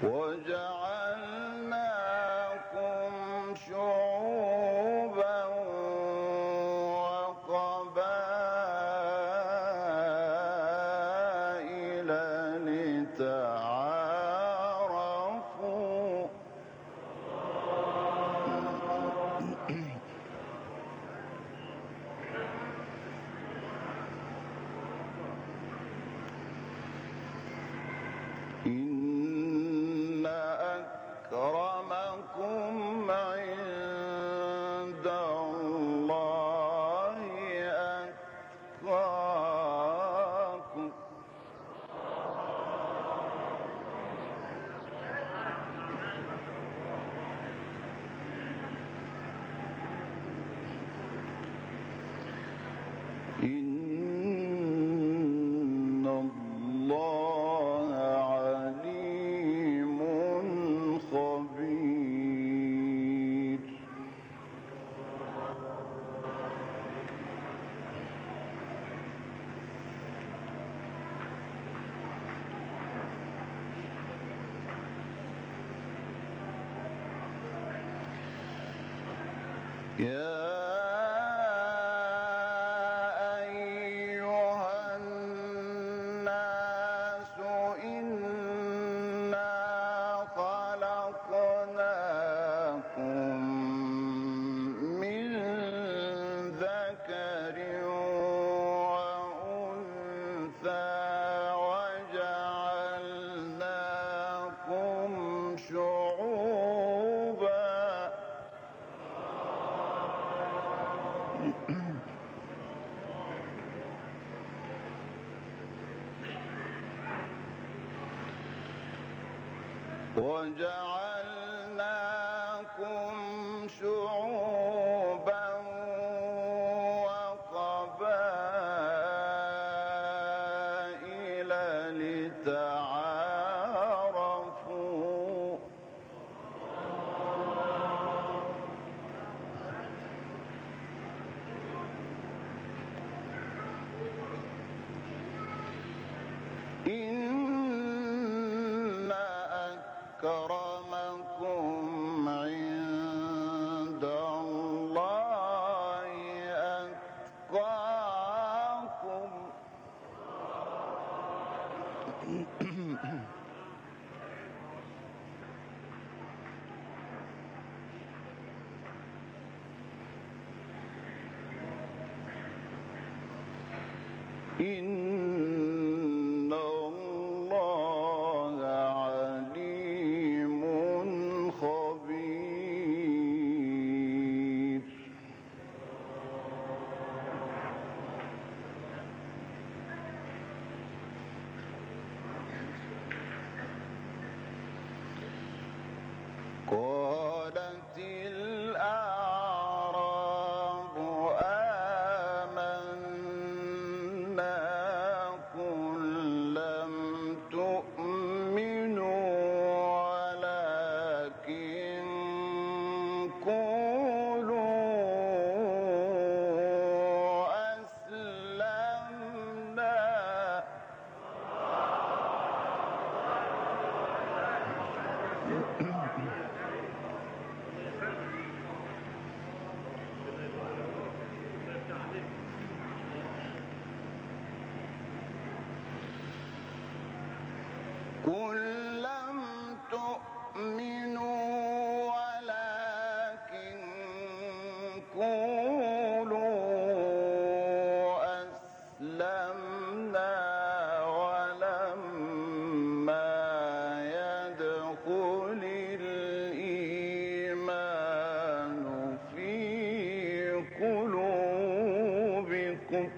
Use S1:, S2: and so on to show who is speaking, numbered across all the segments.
S1: وجعلناكم شعوبا وقبائل لتعارفوا إن أكرمكم عند الله أتقاكم إن الله عليم خبير يا أيها الناس إنا خلقناكم من ذكر وأنثى وجعلناكم شعوبا وقبائل لتعارفوا إن أكرمكم عند الله أتقاكم إن الله عليم خبير قالت الأعراب آمنا قل لم تؤمنوا ولكن قولوا أسلمنا قل لم تؤمنوا ولكن قولوا أسلمنا ولما يدخل الإيمان في قلوبكم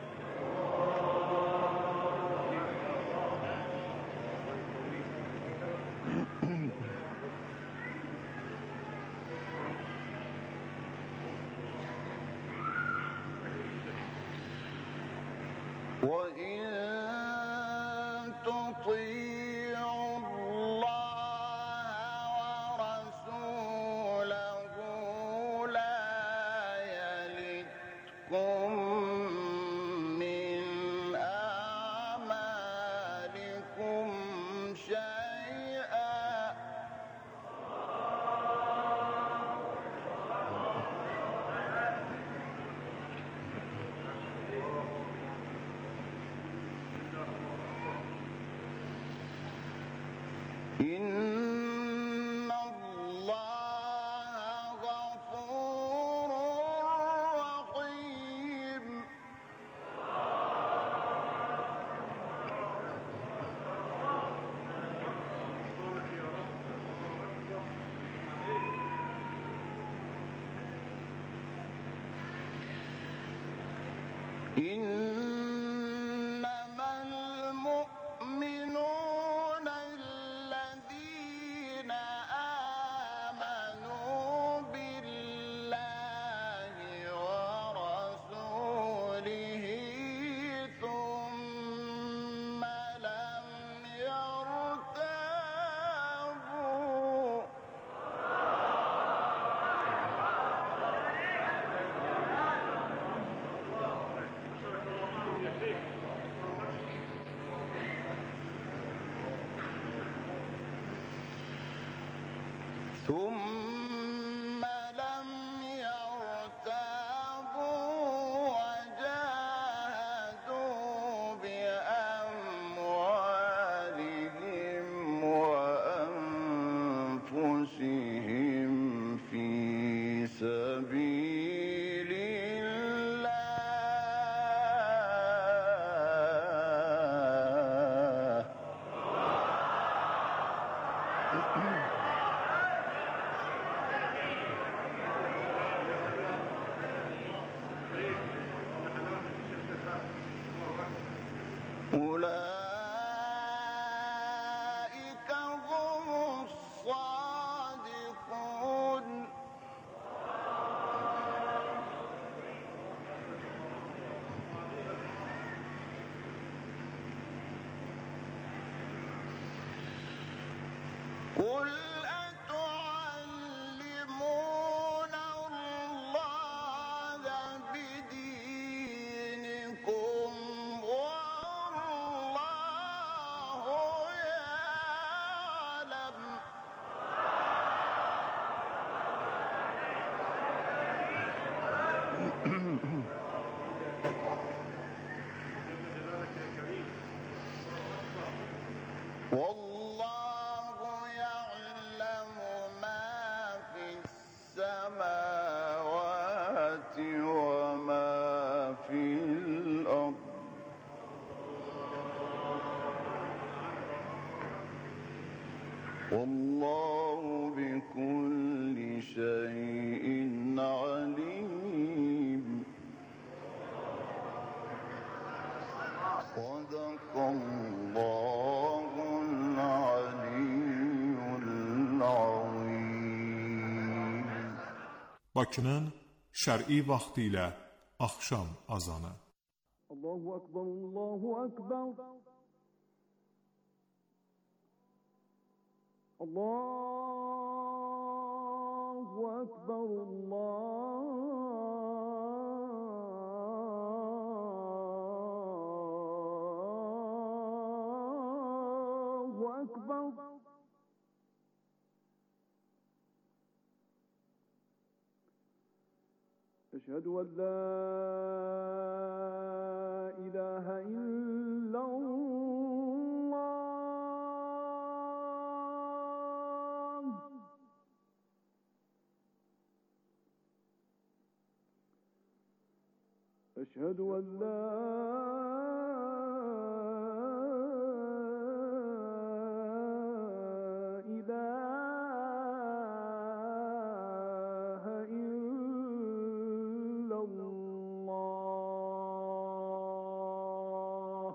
S1: وإن تطيعوا الله ورسوله لا يلتكم من أعمالكم شيئا إن الله غفور رحيم. إنما المؤمنون الذين آمنوا بالله ورسوله ثم لم يرتابوا. ثم لم يرتابوا وجاهدوا بأموالهم وأنفسهم في سبيل الله أولئك هم الصادقون. قل أتعلمون الله بدينكم والله يعلم. والله يعلم ما في السماوات وما في الأرض والله بكل شيء عليم. صدق الله العلي العظيم.
S2: Bakının şər'i vaxtı ilə axşam azanı.
S3: Allahu Ekber, Allahu Ekber. Allahu Ekber, Allahu Ekber. أشهد أن لا إله إلا الله. أشهد أن لا إله إلا الله.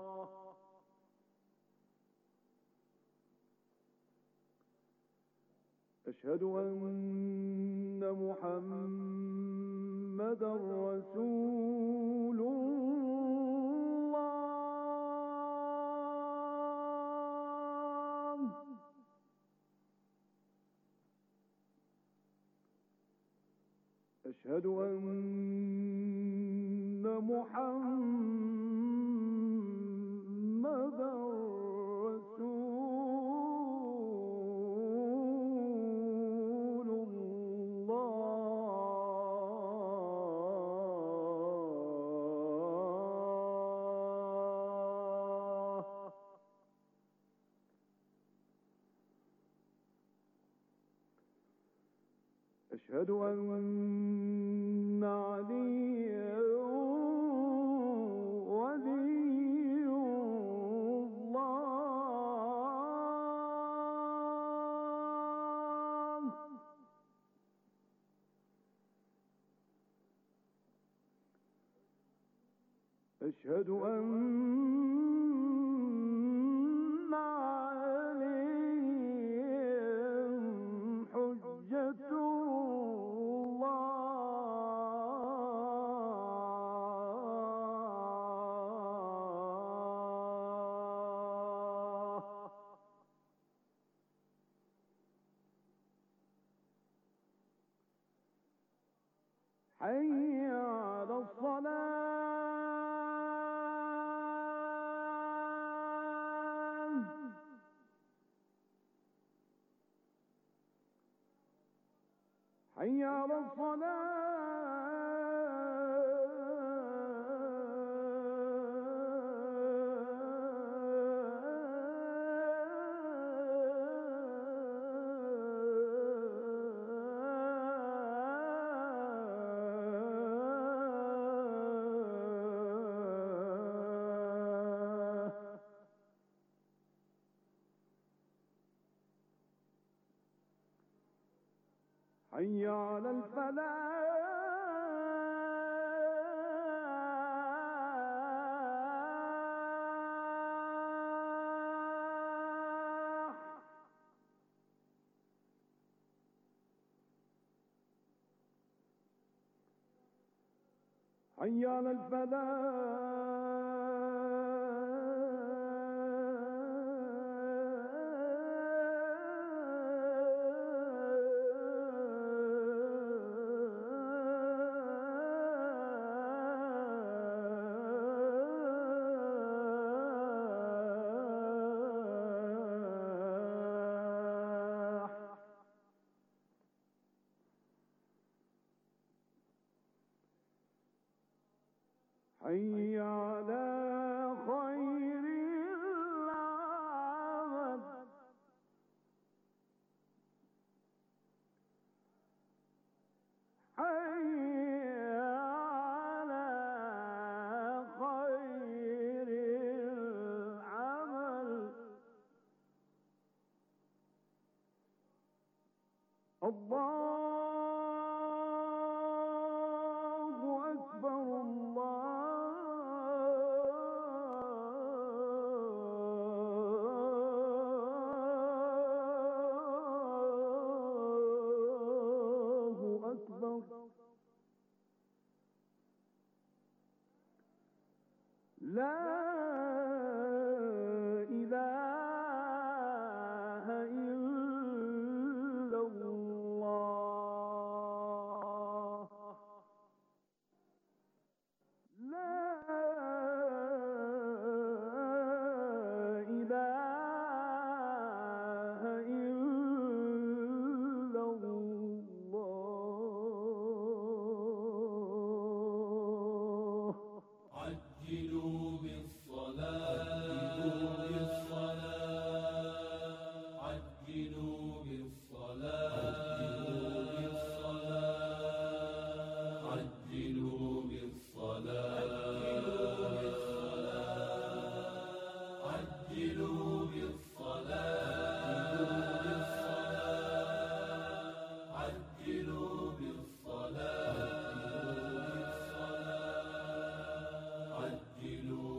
S3: أشهد أن محمدًا رسول الله. أشهد أن محمدًا رسول الله. أشهد أن عليا ولي الله. أشهد أن عليهم حجة الله. حي على الصلاة. حي على الصلاة. حي على الفلاح. حي على الفلاح. حي على خير العمل. حي على خير العمل. الله أكبر الله أكبر. لا إله إلا الله. لا إله إلا الله.
S4: عجلوا بالصلاة عجلوا بالصلاة عجلوا بالصلاة عجلوا بالصلاة عجلوا بالصلاة عجلوا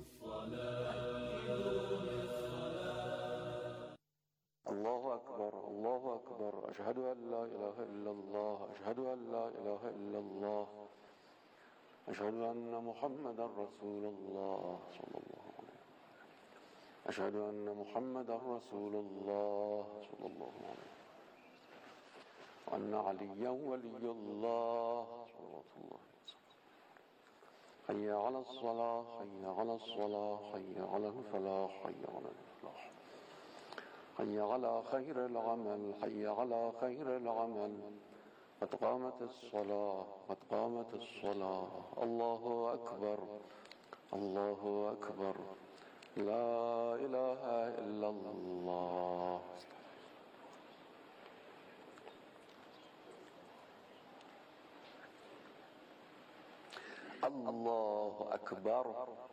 S4: بالصلاة.
S5: الله أكبر الله أكبر. أشهد أن لا إله إلا الله. أشهد أن لا إله إلا الله. أشهد أن محمدا رسول الله صلى الله عليه وسلم. أشهد أن محمدا رسول الله صلى الله عليه وسلم. وأن عليا ولي الله صلى الله عليه وسلم. حي على الصلاة حي على الصلاة حي على الفلاح حي على الفلاح. حي على خير العمل حي على خير العمل. قد قامت الصلاة قد قامت الصلاة. الله أكبر الله أكبر. لا إله إلا الله. الله أكبر.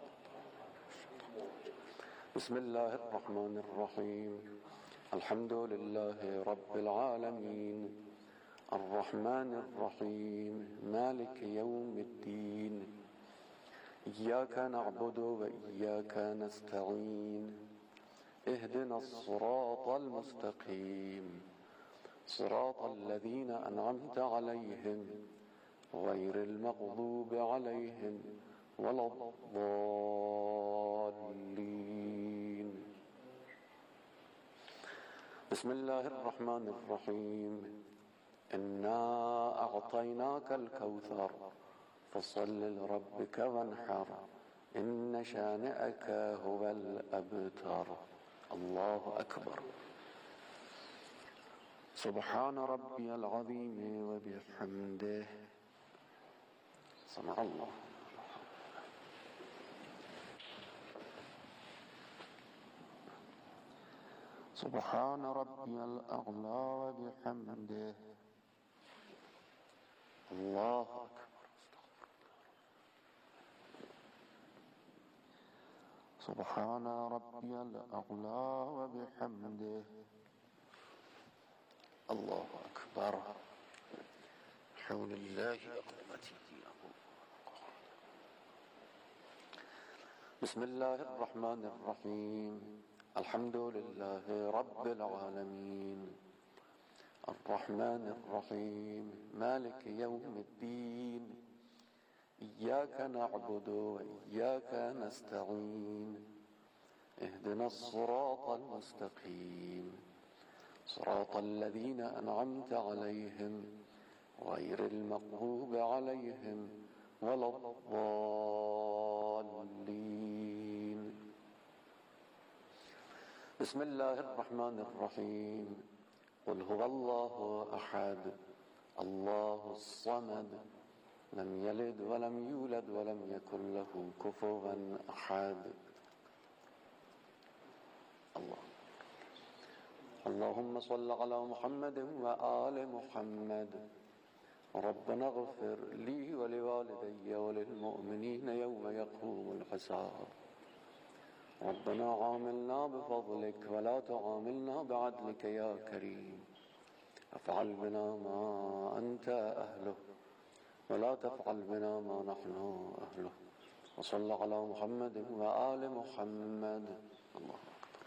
S5: بسم الله الرحمن الرحيم. الحمد لله رب العالمين، الرحمن الرحيم، مالك يوم الدين. إياك نعبد وإياك نستعين. اهدنا الصراط المستقيم، صراط الذين أنعمت عليهم غير المغضوب عليهم ولا الضالين. بسم الله الرحمن الرحيم. إنا أعطيناك الكوثر فصل لربك وانحر إن شانئك هو الأبتر. الله أكبر. سبحان ربي العظيم وبحمده. سمع الله. سبحان ربي الأعلى وبحمده. الله أكبر. سبحان ربي الأعلى وبحمده. الله أكبر. حول الله وقوته. بسم الله الرحمن الرحيم. الحمد لله رب العالمين، الرحمن الرحيم، مالك يوم الدين. إياك نعبد وإياك نستعين. اهدنا الصراط المستقيم، صراط الذين أنعمت عليهم غير المغضوب عليهم ولا الضالين. بسم الله الرحمن الرحيم. قل هو الله أحد الله الصمد لم يلد ولم يولد ولم يكن له كفوا أحد. الله. اللهم صل على محمد وآل محمد. ربنا اغفر لي ولوالدي وللمؤمنين يوم يقوم الحساب. ربنا عاملنا بفضلك ولا تعاملنا بعدلك يا كريم. افعل بنا ما أنت أهله ولا تفعل بنا ما نحن أهله. وصل على محمد وآل محمد. الله أكبر.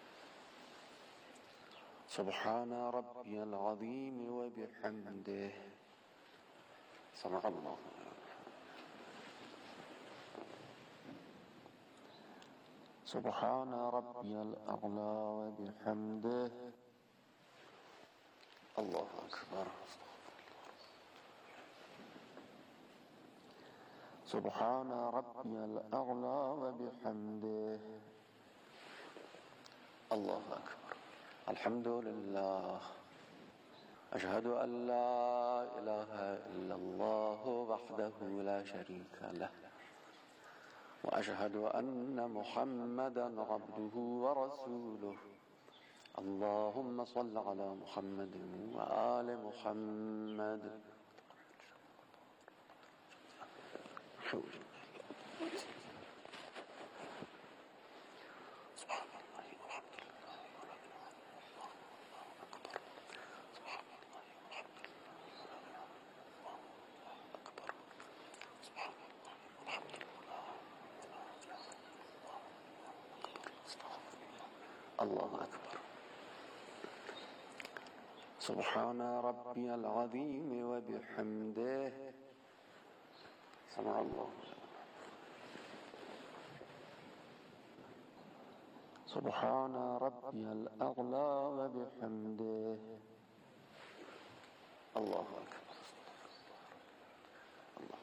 S5: سبحان ربي العظيم وبحمده. سمع الله. سبحان ربي الأعلى وبحمده. الله أكبر. سبحان ربي الأعلى وبحمده. الله أكبر. الحمد لله. أشهد أن لا إله إلا الله وحده لا شريك له، وأشهد أن محمدا عبده ورسوله. اللهم صل على محمد وآل محمد. سبحان الله والحمد لله ولا إله إلا الله أكبر. سبحان الله والحمد لله ولا إله إلا الله أكبر. سبحان الله والحمد لله ولا إله إلا الله أكبر. الله أكبر. سبحان ربي العظيم وبحمده. سمع الله. سبحان ربي الأعلى وبحمده. الله أكبر. الله.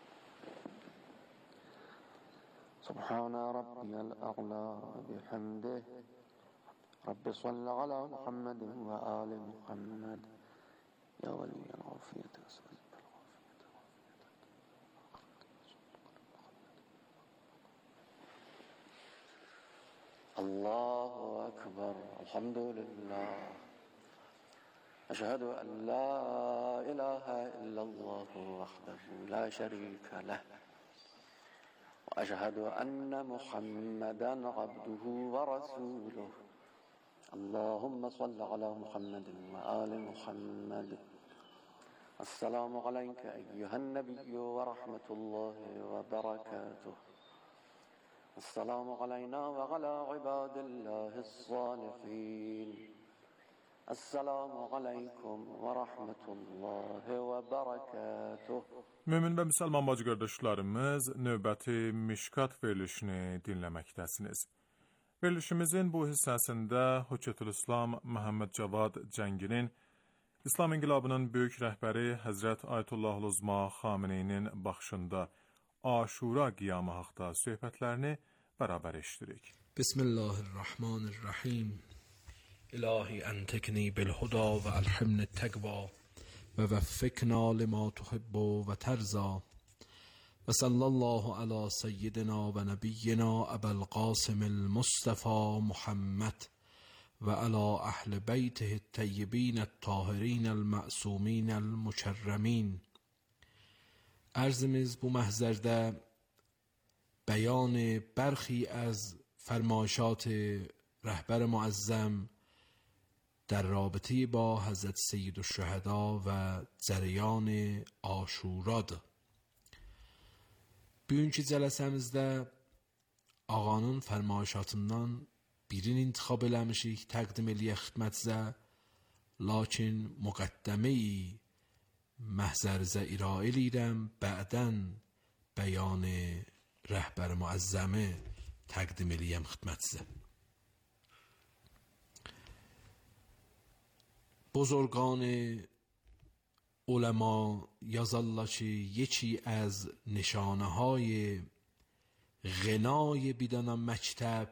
S5: سبحان ربي الأعلى وبحمده. رب صل على محمد وآل محمد. يا ولي العافية أسأل الله أكبر. الحمد لله. أشهد أن لا إله إلا الله وحده لا شريك له، وأشهد أن محمدا عبده ورسوله اللهم صل على محمد وآل محمد. السلام عليك أيها النبي ورحمة الله وبركاته. السلام علينا وعلى عباد الله الصالحين. السلام عليكم ورحمة الله وبركاته.
S2: Mömin və müsəlman bacı qardaşlarımız, növbəti Mişkat verilişini dinləməkdəsiniz. Verilişimizin bu hissəsində Höccətülislam Məhəmməd Cavad Cənginin, İslam İnqilabının böyük rəhbəri Həzrət Ayətullah Xameneyinin baxışında Aşura qiyamı haqda söhbətlərini bərabər eşdirik.
S6: Bismillahirrahmanirrahim. İlahi entekni bilhuda ve elhimni tegva ve veffikna lima tuhibbu ve terza ve sallallahu ala seyyidina ve nebiyyina Ebel Qasimil Mustafa Muhammed ve ala ahli beytihi teyyibin tahirin el-ma'sumin el-mukerremin. Ərzimiz bu məhzərdə bəyan برخی از فرمایشات رهبر معظم در رابطه با حضرت سید الشهدا و جریان آشوراdır. Bugünkü cələsəmizdə ağanın fərmayişatından birini intikhab eləmişik, təqdim eləyək xidmətinizə, lakin müqəddəməyi məhzərizə iraə eləyirəm, bə'dən bəyan rəhbər müəzzəmi təqdim eləyəm xidmətinizə. بزرگان علما یازالله که یکی از نشانه های غنای بیدانا مکتب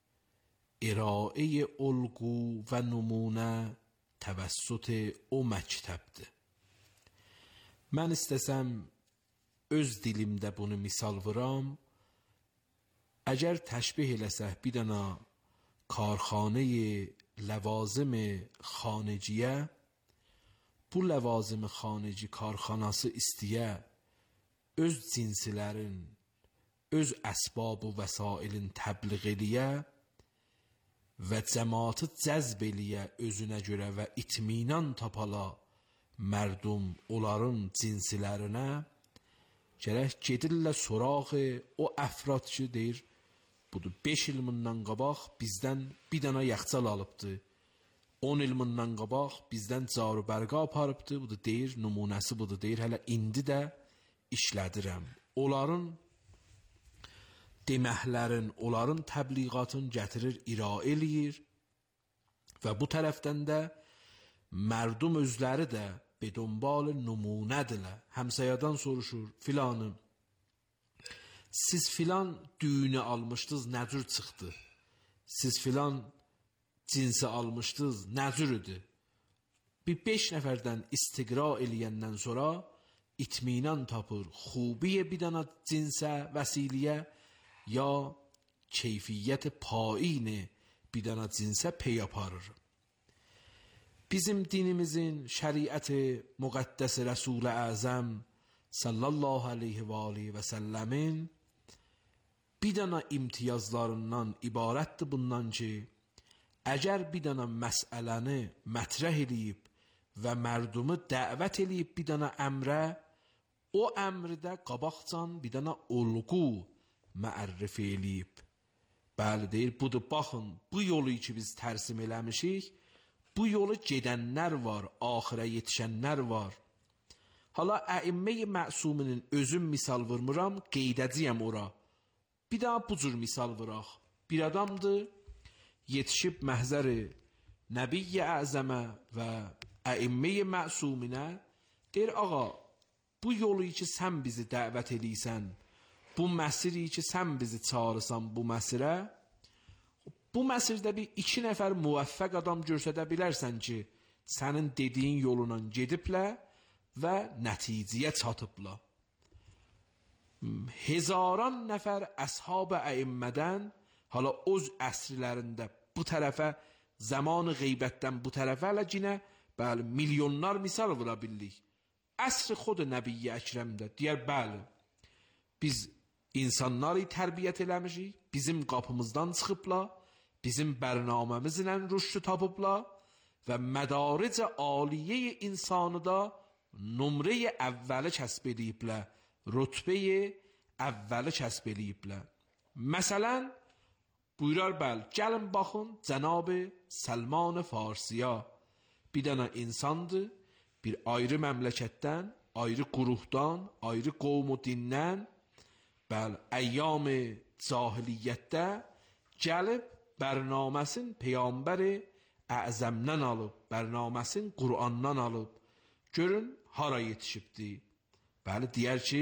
S6: ارائه الگو و نمونه توسط o məktəbdir. Mən istəsəm öz dilimdə bunu misal vuram. Əgər təşbih eləsək bir dana کارخانه لوازم خانجیه، bu لوازم خانجی کارخانası istəyə öz cinsilərin, öz əsbab və vəsailin təbliğ eləyə və cəmaatı cəzb eləyə özünə görə və itminan tapala mərdum onların cinsilərinə gərək gedirlə sorağı o əfrad ki deyir, budur 5 il bundan qabaq bizdən bir dana yaxçal alıbdı, 10 il bundan qabaq bizdən carı bərqa aparıbdı, budur deyir, nümunəsi budur deyir, hələ indi də işlədirəm. Onların deməklərin, onların təbliğatın gətirir, iraə eləyir və bu tərəfdən də mərdum özləri də bedonbal nümunədirlər. Həmsəyadan soruşur, filanım, siz filan düyünü almışdınız, nə cür çıxdı? Siz filan cinsi almışdınız, nə cür idi? Bir 5 nəfərdən istiqra eləyəndən sonra itminan tapır, xubiyə bir dana cinsə, vəsiliyə ya keyfiyyət payini bir dana cinsə pey aparır. Bizim dinimizin şəriəti müqəddəs Rəsul-i Əzəm sallallahu aleyhi və aleyhi və səlləmin bir dana imtiyazlarından ibarətdir bundan ki, əgər bir dana məsələni mətrəh eləyib və mərdumu dəvət eləyib bir dana əmrə, o əmrdə qabaqcan bir dana olğu məərrif eləyib. Bəli deyir, budur, baxın, bu yolu ki biz tərsim eləmişik, bu yolu gedənlər var, axirə yetişənlər var. Hala əimmə-i məsuminin özüm misal vurmuram, qeydəcəyəm ora. Bir daha bu cür misal vuraq. Bir adamdır, yetişib məhzəri Nəbiyyə Əzəmə və əimmə-i məsuminə, deyir, ağa, bu yolu ki sən bizi dəvət eləysən, bu məsiri ki sən bizi çağırırsan bu məsirə, bu məsirdə bir 2 nəfər müvəffəq adam görsədə bilərsən ki, sənin dediyin yolundan gediblər və nəticəyə çatıblar. Hezaran nəfər əshab-ı əimmədən, hala öz əsrlərində bu tərəfə, zaman qeybətdən bu tərəfə hələ cinə, bəli, milyonlar misal vura bildik. Əsr xod Nəbiyyə Əkrəmdə deyər, bəli, biz insanları tərbiyyət eləmişik, bizim qapımızdan çıxıblar, bizim bərnaməmizlə rüşdü tapıblar və mədaric aliyə insanı da nömrə əvvəli kəsb ediblər, rütbə əvvəli kəsb ediblər. Məsələn, buyurar bəl, gəlin baxın Cənab Səlman Farsiya bir dənə insandır, bir ayrı məmləkətdən, ayrı quruhdan, ayrı qovm و dindən, bəl, əyyam cahiliyyətdə gəlib bərnaməsin Peyğəmbər əzəmdən alıb, bərnaməsin Qur'andan alıb. Görün, hara yetişibdi. Bəli, deyər ki,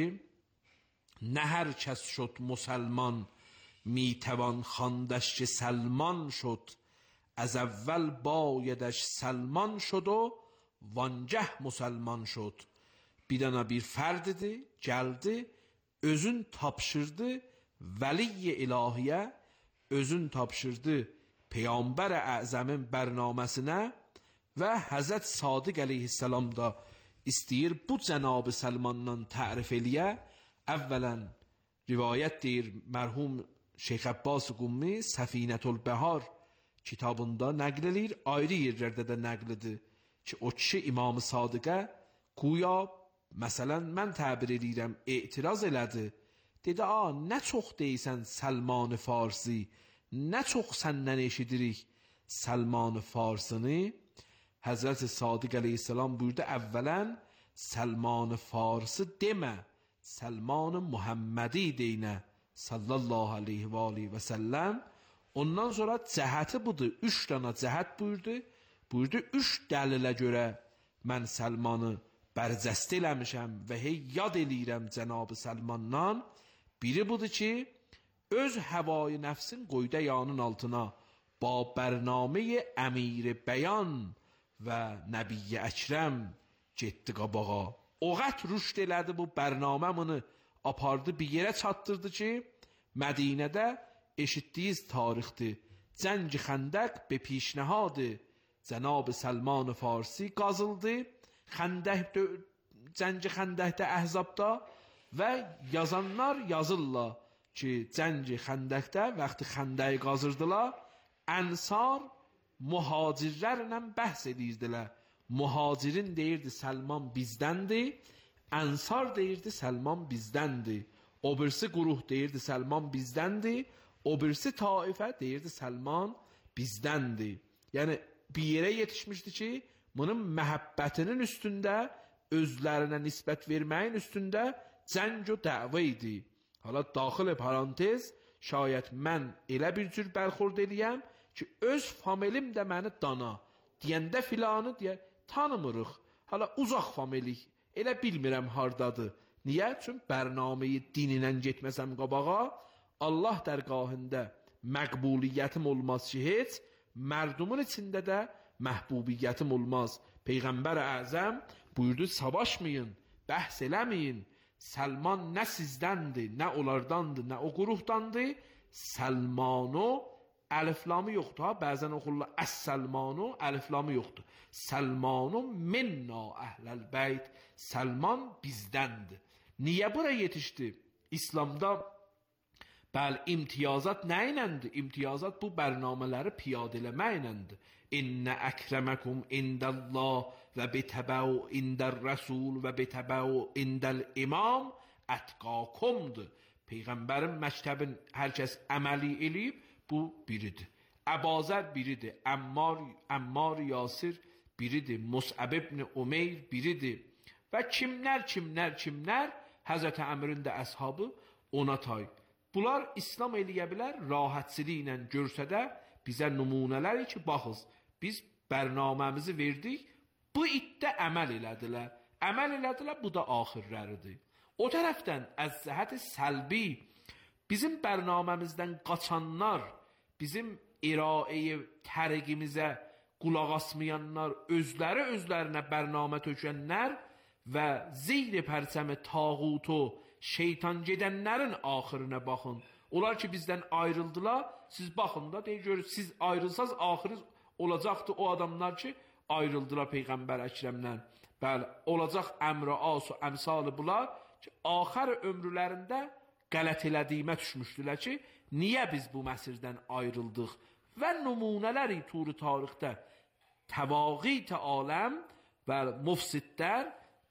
S6: nə hər kəs şod musalman, میتوان خواندش که سلمان شد از اول بایدش سلمان شد و وانگه مسلمان şod. Bir dənə bir fərdidir, gəldi, özün tapşırdı vəliy ilahiyə, özün tapşırdı Peyğəmbər əzəmin bərnaməsinə və Həzrət Sadiq əleyhissalam da istəyir bu Cənab Səlmandan tərif eləyə. Əvvələn rivayət deyir mərhum Şeyx Abbas Qummi Səfinətülbəhar kitabında nəql edir, ayrı yerlərdə də nəqlidir ki, o kişi İmam-ı Sadiqə guya, məsələn, mən təbir edirəm, etiraz elədi. Dedi, nə çox deysən Səlman Farsi, nə çox səndən eşidirik Səlman Farsını. Həzrət Sadiq əleyhissalam buyurdu, əvvələn Səlman Farsi demə, Səlman Muhammedi deynə, sallallahu aleyhi və aleyhi və səlləm. Ondan sonra cəhəti budur, 3 dənə cəhət buyurdu. Buyurdu, 3 dəlilə görə mən Səlmanı bərcəst eləmişəm və hey yad eləyirəm Cənab-ı Səlmandan. Biri budur ki, öz həvai nəfsin qoyda yanın altına ba bərnaməyə əmir bəyan və Nəbi Əkrəm getdi qabağa. O qət rüşd elədi bu bərnaməni apardı bir yerə çatdırdı ki, Mədinədə eşitdiyiz tarixdir. Cəng-i Xəndəq be pişnəhadı Cənab-ı Səlman Farsi qazıldı. Cəng-i Xəndəkdə Əhzabda və yazanlar yazırlar ki, Cəng-i Xəndəkdə vaxtı Xəndəyi qazırdılar, Ənsar muhacirlərlə bəhs edirdilər. Muhacirin deyirdi Səlman bizdəndir, Ənsar deyirdi Səlman bizdəndir. O birisi quruh deyirdi Səlman bizdəndir, o birisi taifə deyirdi Səlman bizdəndir. Yəni bir yerə yetişmişdi ki, bunun məhəbbətinin üstündə, özlərinə nisbət verməyin üstündə cəng o dəvə idi. Hala daxil parantez, şayət mən elə bir cür bərxurd eləyəm ki, öz familim də məni dana, deyəndə filanı deyə tanımırıq. Hala uzaq familik, elə bilmirəm hardadır. Niyə? Çünki bərnaməyi dininlə getməsəm qabağa, Allah dərgahında məqbuliyyətim olmaz ki, heç mərdumun içində də məhbubiyyətim olmaz. Peyğəmbər Əzəm buyurdu, savaşmayın, bəhs eləməyin. Səlman nə sizdəndir, nə onlardandır, nə o quruhdandır. Səlmanu əliflamı yoxdur. Ha, bəzən oxurlar əs-Səlmanu, əliflamı yoxdur. Səlmanu minna əhləl bəyt. Səlman bizdəndir. Niyə bura yetişdi? İslamda bəli, imtiyazat nə iləndir? İmtiyazat bu bərnamələri piyadə eləməklədir. İnnə əkrəməkum indəllah və bitəbəu indəl rəsul və bitəbəu indəl imam ətqakumdur. Peyğəmbərin məktəbin hər kəs əməli eləyib, bu biridir. Əbazər biridir, Əmmar Yasir biridir, Mus'ab ibn Umeyr biridir. Və kimlər Həzrət Əmrin də əshabı ona tay. Bunlar İslam eləyə bilər, rahatçılıqla görsə də bizə nümunələr ki, baxız, biz bərnaməmizi verdik, bu iddə əməl elədilər. Əməl elədilər, bu da axirləridir. O tərəfdən, əz cəhət səlbi, bizim bərnaməmizdən qaçanlar, bizim iraəyə tərqimizə qulaq asmayanlar, özlərinə bərnamə tökənlər və zeyr pərçəmi tağutu, şeytan gedənlərin axırına baxın. Onlar ki bizdən ayrıldılar, siz baxın da, deyir, siz ayrılsaz axırı olacaqdı o adamlar ki ayrıldılar Peyğəmbər Əkrəmdən. Bəli, olacaq əmr-i as və əmsalı bunlar ki, axır ömrülərində qələt elədiyimə düşmüşdülər ki, niyə biz bu məsirdən ayrıldıq və nümunələri turu tarixdə təvaqit aləm və mufsidlər,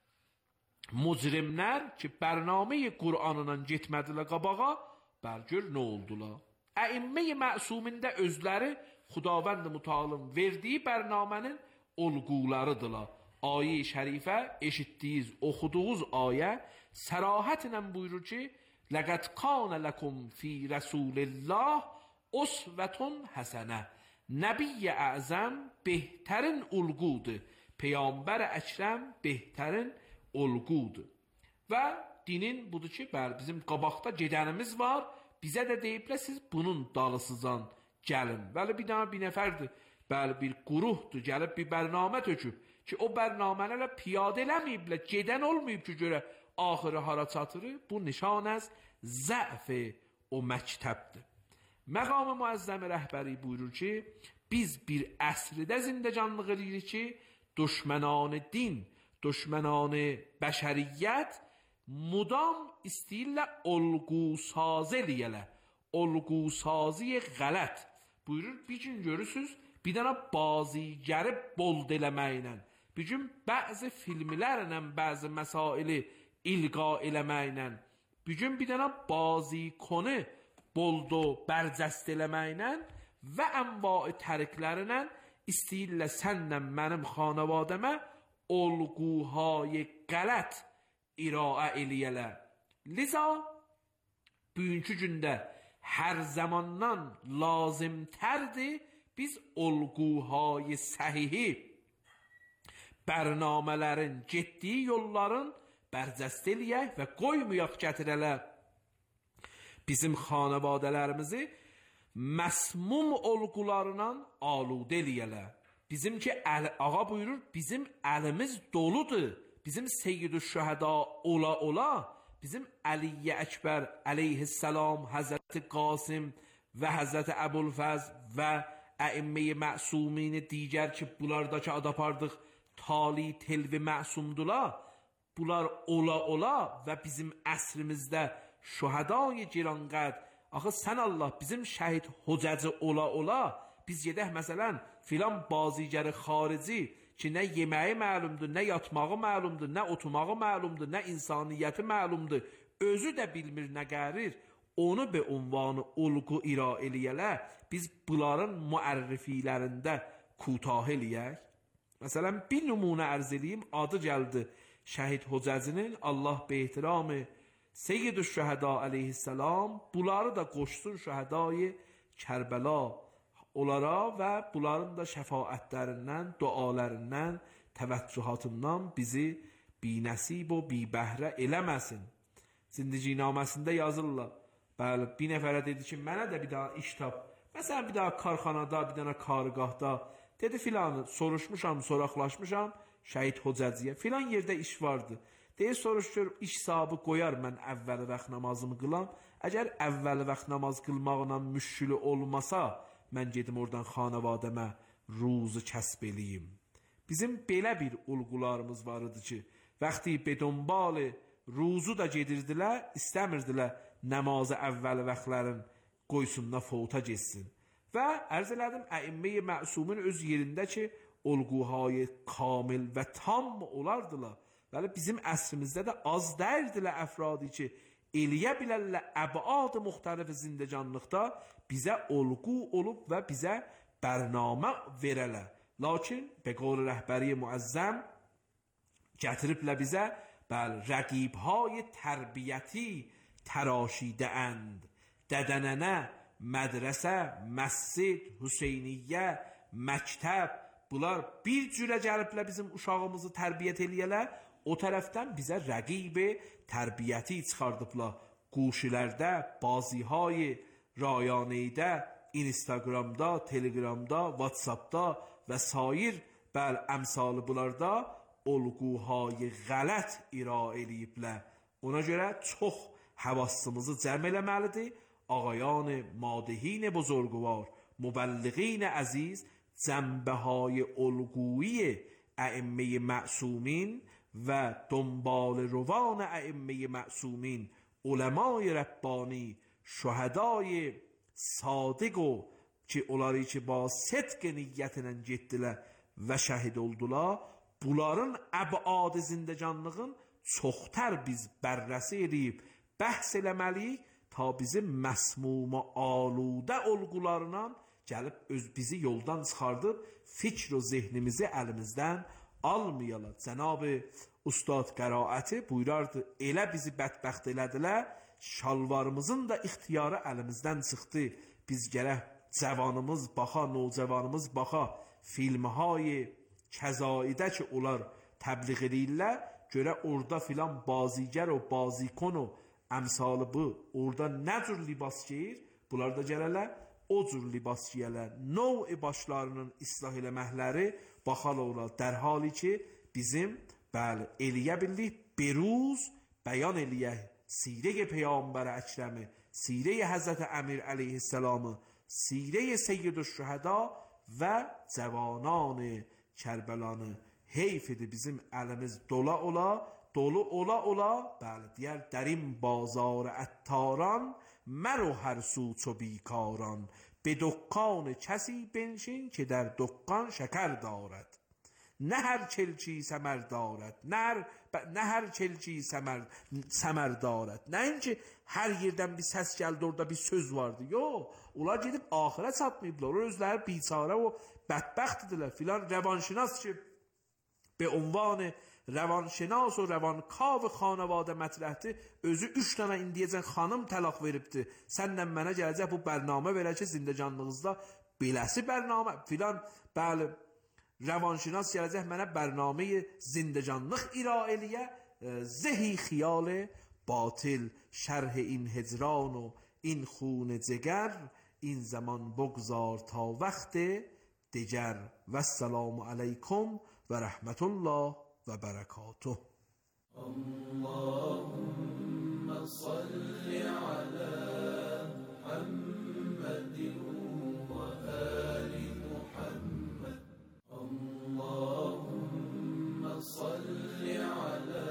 S6: muzrimlər ki, bərnaməyi Qur'anından getmədilər qabağa, bəlgör nə oldular? Əimmə-i məsumində özləri Xudavənd Mütəalın verdiyi bərnamənin olğularıdırlar. Ayə-i şərifə eşitdiyiniz, oxuduğunuz ayə sərahətlə buyurur ki, لَقَدْ كَانَ لَكُمْ فِي رَسُولِ اللّٰهِ اُسْوَةٌ حَسَنَةٌ Nəbiy-i Əzəm behtarin olğudur. Peyğəmbər Əkrəm behtarin olğudur. Və dinin budur ki, bəli, bizim qabaqda gedənimiz var. Bizə də deyiblər, siz bunun dalısızdan gəlin. Bəli, bir dənə bir nəfərdir. Bəli, bir quruhdur, gəlib bir bərnamə töküb. Ki, o bərnamələrlə piyadə eləməyiblər, gedən olmayıb ki, görə axırı hara çatırır. Bu nişan az zəf o məktəbdir. Məqam-ı Muəzzəm rəhbəri buyurur ki, biz bir əsrdə zindəcanlıq edirik ki, düşmənanı din, düşmənanı bəşəriyyət mudam istəyirlər olğusazı eləyələr. Olğusazi qələt. Buyurur, bir gün görürsünüz, bir dənə bazigəri bold eləməklə, bir gün bəzi filmlərlə bəzi məsaili ilqa eləməklə, bir gün bir dənə bazikonu boldu bərcəst eləməklə və ənva-i təriklərlə istəyirlər sənlə mənim xanavadəmə olğuhay qələt iraə eləyələr. Liza, bugünkü gündə hər zamandan lazımtərdir biz olğuhay səhihi bərnamələrin getdiyi yolların bərcəst eləyək və qoymayaq gətirələr bizim xanavadələrimizi məsmum olğularla aludə eləyələr. Bizim ki, ağa buyurur, bizim əlimiz doludur. Bizim Seyyid-ü Şühəda ola, bizim Əli Əkbər əleyhissalam, Həzrəti Qasım və Həzrəti Əbulfəz və əimmə-i məsumini digər ki, bunlardakı adapardıq tali telvi məsumdular. Bunlar ola və bizim əsrimizdə şühədai giranqəd, axı sən Allah bizim şəhid hocacı ola, biz gedək məsələn filan bazigəri xarici ki, nə yeməyi məlumdur, nə yatmağı məlumdur, nə oturmağı məlumdur, nə insaniyyəti məlumdur, özü də bilmir nə qərir, onu be unvanı olğu ira eləyələr, biz bunların müərrifilərində kutah eləyək. Məsələn, bir nümunə ərz eləyim, adı gəldi şəhid hocacının, Allah be ehtiramı Seyyid-ü Şühəda əleyhissalam, bunları da qoşsun şühədayı Kərbəla onlara və bunların da şəfaətlərindən, dualarından, təvəccühatından bizi binəsib o bibəhrə eləməsin. Zindicinaməsində yazırlar. Bəli, bir nəfərə dedi ki, mənə də bir daha iş tap. Məsələn, bir daha karxanada, bir dənə kargahda. Dedi filanı, soruşmuşam, soraqlaşmışam şəhid hocacıya. Filan yerdə iş vardı. Deyir, soruşur, iş sahabı qoyar mən əvvəli vaxt namazımı qılam. Əgər əvvəli vaxt namaz qılmaqla müşkülü olmasa, mən gedim oradan xanavadəmə ruzu kəsb eləyim. Bizim belə bir olğularımız var idi ki, vaxtı bedonbalı ruzu da gedirdilər, istəmirdilər namazı əvvəli vaxtların qoysunlar fouta geçsin. Və ərz elədim, əimmə-i məsumun öz yerində ki, olğuhay kamil və tam olardılar. Bəli, bizim əsrimizdə də az dərdilər əfradi ki, eləyə bilərlər əbad-ı müxtəlifi zindəcanlıqda bizə olğu olub və bizə bərnamə verələr. Lakin, be qol rəhbəri müəzzəm gətiriblər bizə rəqibهای tərbiyyəti tərاشیده اند. ددننه، مدرسه، məscid, Hüseyniyyə, məktəb, bunlar bir cürə gəliblər bizim uşağımızı tərbiyyət eləyələr. O tərəfdən bizə rəqibi tərbiyyəti çıxardıblar. Quşilərdə, bazihay rayanidə, Instagramda, Telegramda, Whatsappda və sair əmsalı bunlarda olğuhay qələt ira eləyiblər. Ona görə çox həvassımızı cəm eləməlidir. آقایان مادهین بزرگوار، مبلغین عزیز، جنبه‌های الگویی ائمه معصومین و دنبال روان ائمه معصومین ulemay Rabbani, şuhadai sadiq o ki onları ki ba sidq niyyətlə getdilər və şəhid oldular, bunların əbad zindəcanlığın çoxtər biz bərrəsi edib bəhs eləməliyik ta bizim məsmuma aludə olğularından gəlib bizi yoldan çıxardıb fikr və zehnimizi əlimizdən almayalar. Cənab-ı Ustad qəraəti buyurardı, elə bizi bədbəxt elədilər, şalvarımızın da ixtiyarı əlimizdən çıxdı. Biz gərək cavanımız baxa, nocəvanımız baxa, filmهای kəzaidə ki onlar təbliğ edirlər, görə orada filan bazigər o bazikon o əmsalı bu, orada nə cür libas geyir, bunlar da gərələr o cür libas giyərlər. Nov-i başlarının islah eləməkləri baxal olar, در حالی ki bizim bəli eləyə bildik beruz bəyan eləyək sirə Peyğəmbər Əkrəmi, sirə Həzrət Əmir əleyhisselamı, sirə Seyyidü'ş-Şühəda və cavanان Kərbəlanı. Heyf idi bizim əlimiz dolu ola, bəli deyər dərin bazar əttarان مرو هر سو چو بیکاران به دکان کسی بنشین که در دکان شکر دارد نه هر چلچی ثمر دارد نه هر چلچی ثمر دارد نه اینکه her yerdən bir səs gəldi orada bir söz vardı. Yox, onlar gedib axirə çatmayıblar. Onlar özləri biçarə o bədbəxtdirlər filan. Rəvanşinas ki به عنوان روانشناس و روانکاو خانواده مطرحdir. Özü 3 dənə indiyəcən xanım təlaq veribdi. Səndən mənə gələcək bu bərnamə verək ki, zindəcanlığınızda beləsi bərnamə filan, bəli, روانشناس gələcək mənə bərnaməyi zindəcanlıq ira eləyə. زهی خیال باطل شرح این هجران و این خون جگر این زمان بگذار تا وقت دگر و السلام علیکم و رحمت الله و برکاته.
S4: اللهم صل على محمد وآل محمد. اللهم صل على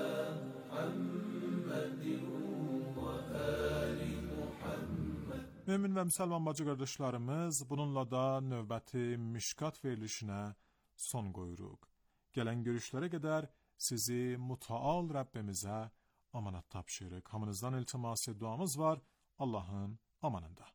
S4: محمد وآل محمد.
S2: Mömin və müsəlman bacı qardaşlarımız, bununla da növbəti Mişkat verilişinə son qoyuruq. Gələn görüşlərə qədər sizi mutaal Rəbbimizə amanat tapşırıq. Hamınızdan iltiması duamız var. Allahın amanında.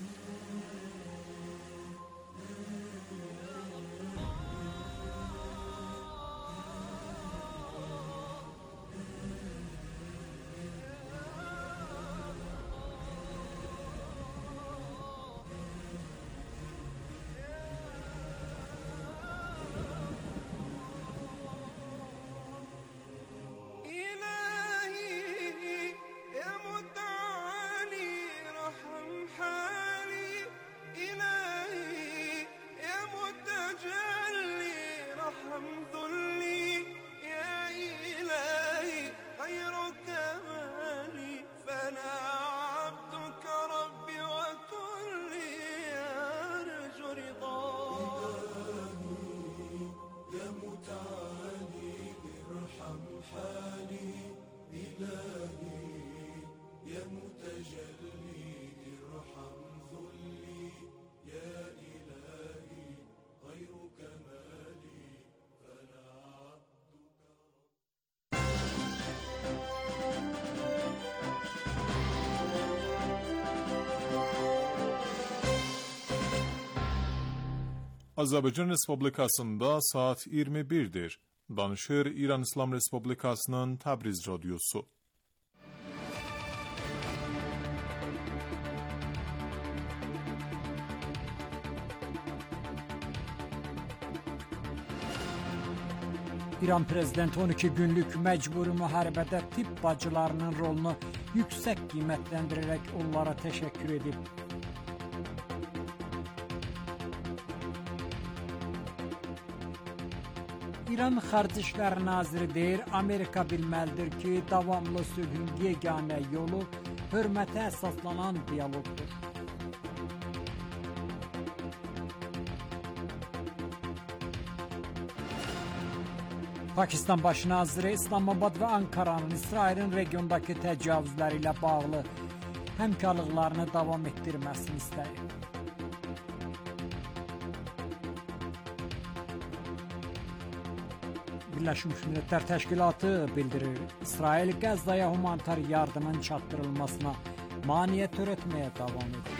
S2: Azərbaycan Respublikasında saat 21'dir. Danışır İran İslam Respublikasının Təbriz Radyosu.
S7: İran prezidenti 12 günlük məcburi müharibədə tibb bacılarının rolunu yüksək qiymətləndirərək onlara təşəkkür edib. İran Xarici İşlər Naziri deyir, Amerika bilməlidir ki, davamlı sülhün yeganə yolu hörmətə əsaslanan diyaloqdur. Pakistan Baş naziri İslamabad və Ankaranın İsrailin regiondakı təcavüzləri ilə bağlı həmkarlıqlarını davam etdirməsini istəyir. Birləşmiş Millətlər Təşkilatı bildirir, İsrail Qəzzaya humanitar yardımın çatdırılmasına maneə törətməyə davam edir.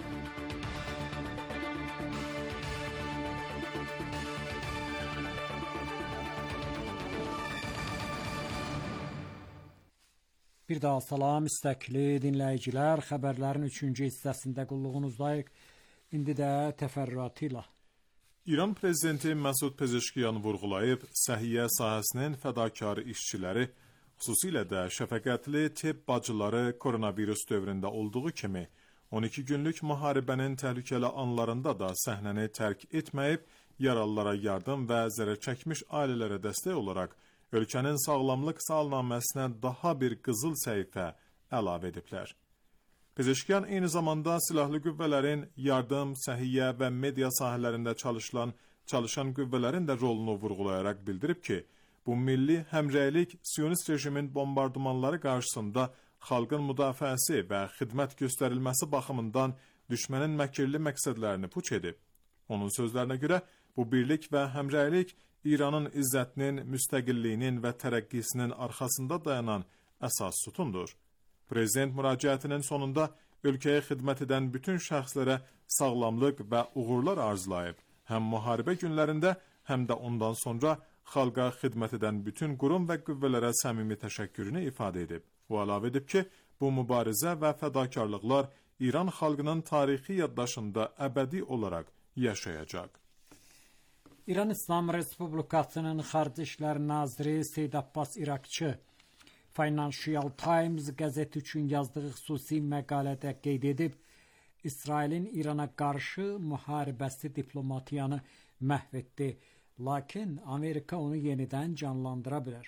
S7: Bir daha salam istəkli dinləyicilər, xəbərlərin 3-cü hissəsində qulluğunuzdayıq. İndi də təfərrüatı ilə.
S2: İran prezidenti Məsud Pezeşkiyan vurğulayıb, səhiyyə sahəsinin fədakar işçiləri, xüsusilə də şəfəqətli tibb bacıları koronavirus dövründə olduğu kimi, 12 günlük müharibənin təhlükəli anlarında da səhnəni tərk etməyib, yaralılara yardım və zərər çəkmiş ailələrə dəstək olaraq, ölkənin sağlamlıq salnaməsinə daha bir qızıl səhifə əlavə ediblər. Pezeşkiyan eyni zamanda silahlı qüvvələrin yardım, səhiyyə və media sahələrində çalışan qüvvələrin də rolunu vurğulayaraq bildirib ki, bu milli həmrəylik Siyonist rejimin bombardımanları qarşısında xalqın müdafiəsi və xidmət göstərilməsi baxımından düşmənin məkirli məqsədlərini puç edib. Onun sözlərinə görə, bu birlik və həmrəylik İranın izzətinin, müstəqilliyinin və tərəqqisinin arxasında dayanan əsas sütundur. Prezident müraciətinin sonunda ölkəyə xidmət edən bütün şəxslərə sağlamlıq və uğurlar arzulayıb, həm müharibə günlərində, həm də ondan sonra xalqa xidmət edən bütün qurum və qüvvələrə səmimi təşəkkürünü ifadə edib. O əlavə edib ki, bu mübarizə və fədakarlıqlar İran xalqının tarixi yaddaşında əbədi olaraq yaşayacaq.
S7: İran İslam Respublikasının Xarici İşlər Naziri Seyyid Abbas İraqçı Financial Times qəzeti üçün yazdığı xüsusi məqalədə qeyd edib, İsrailin İrana qarşı müharibəsi diplomatiyanı məhv etdi, lakin Amerika onu yenidən canlandıra bilər.